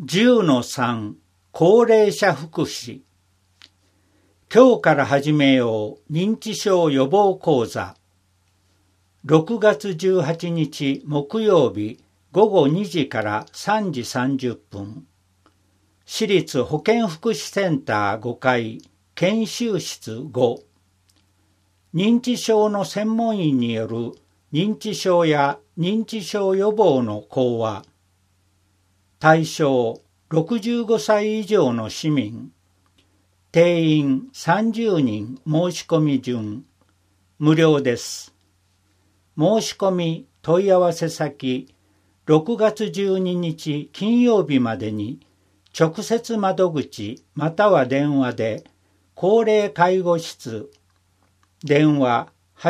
10-3高齢者福祉。今日から始めよう認知症予防講座。6月18日木曜日午後2時から3時30分。市立保健福祉センター5階研修室5。認知症の専門医による認知症や認知症予防の講話。対象65歳以上の市民。定員30人申し込み順。無料です。申し込み問い合わせ先6月12日金曜日までに直接窓口または電話で高齢介護室電話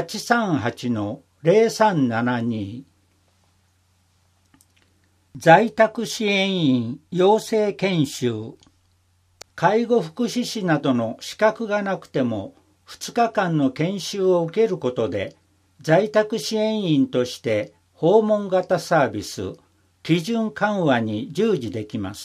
838-0372 在宅支援員養成研修。介護福祉士などの資格がなくても2日間の研修を受けることで在宅支援員として訪問型サービス基準緩和に従事できます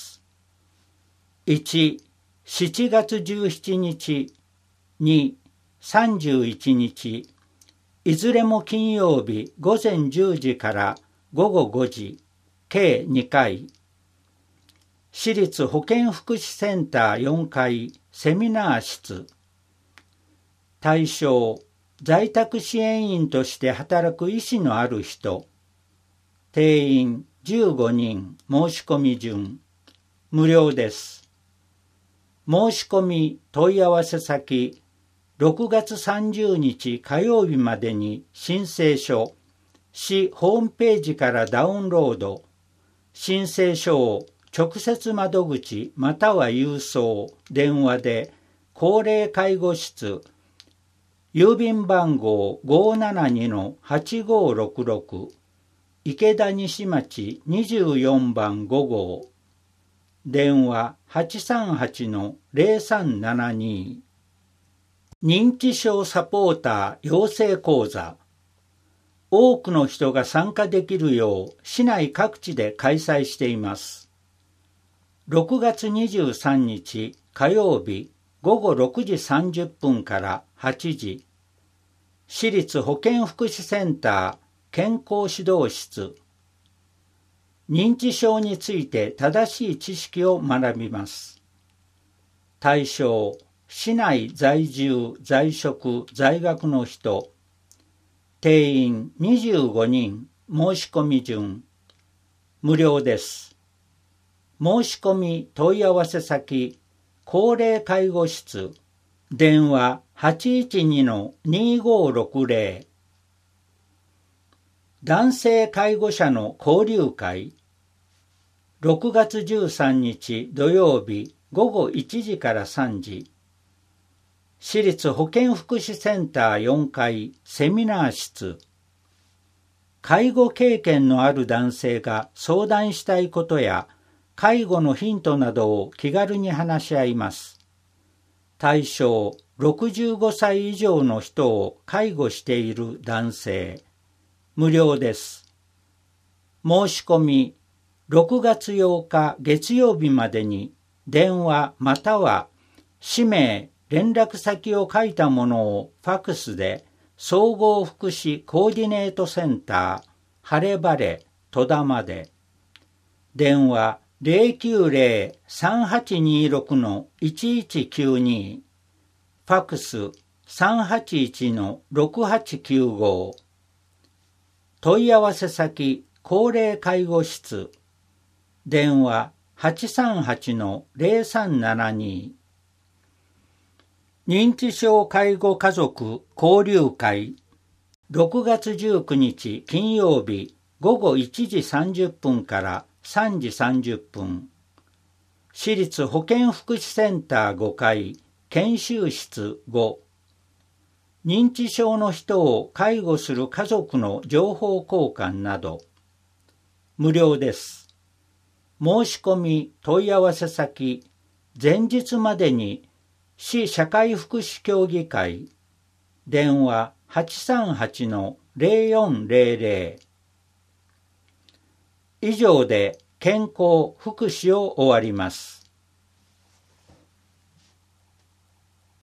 。1、7月17日、2、31日、いずれも金曜日午前10時から午後5時、計2回。市立保健福祉センター4階セミナー室。対象、在宅支援員として働く意思のある人。定員15人申し込み順。無料です。申し込み問い合わせ先6月30日火曜日までに申請書、市ホームページからダウンロード。申請書を直接窓口または郵送、電話で高齢介護室、郵便番号 572-8566 池田西町24番5号、電話 838-0372 認知症サポーター養成講座。多くの人が参加できるよう市内各地で開催しています。6月23日火曜日午後6時30分から8時、市立保健福祉センター健康指導室。認知症について正しい知識を学びます。対象、市内在住、在職、在学の人。定員25人申し込み順。無料です。申し込み問い合わせ先高齢介護室電話 812-2560 男性介護者の交流会。6月13日土曜日午後1時から3時、市立保健福祉センター4階セミナー室。介護経験のある男性が相談したいことや介護のヒントなどを気軽に話し合います。対象、65歳以上の人を介護している男性。無料です。申し込み、6月8日月曜日までに電話または氏名、連絡先を書いたものをファクスで総合福祉コーディネートセンター晴れ晴れ戸田まで。電話090-3826-1192 ファクス 381-6895 問い合わせ先高齢介護室電話 838-0372 認知症介護家族交流会。6月19日金曜日午後1時30分から3時30分。市立保健福祉センター5階研修室5。認知症の人を介護する家族の情報交換など。無料です。申し込み問い合わせ先前日までに市社会福祉協議会電話 838-0400 以上で健康福祉を終わります。